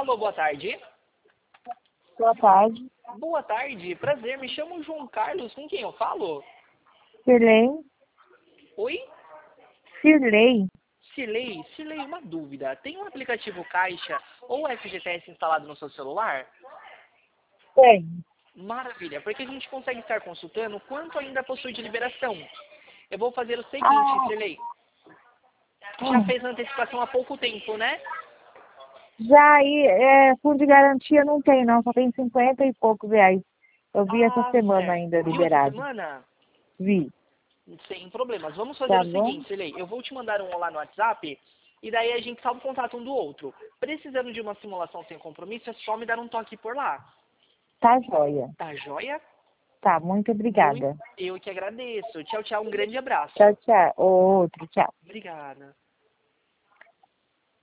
Alô, boa tarde. Boa tarde. Boa tarde, prazer. Me chamo João Carlos. Com quem eu falo? Cirlei. Oi? Cirlei. Cirlei, uma dúvida. Tem um aplicativo Caixa ou FGTS instalado no seu celular? Tem. Maravilha, porque a gente consegue estar consultando quanto ainda possui de liberação. Eu vou fazer o seguinte, Ah, Cirlei. Já fez a antecipação há pouco tempo, né? já aí, fundo de garantia não tem não, só tem 50 e poucos reais. Eu vi essa Ah, semana certo. ainda Viu essa liberado. semana? Vi. Sem problemas. Vamos fazer Tá o bom? seguinte, Cirlei. Eu vou te mandar um olá no WhatsApp e daí a gente salva o contato um do outro. Precisando de uma simulação sem compromisso, é só me dar um toque por lá. Tá joia. Tá joia? Tá, muito Muito. obrigada. Eu que agradeço. Tchau, tchau. Um grande abraço. Tchau, tchau. Outro, tchau. Obrigada.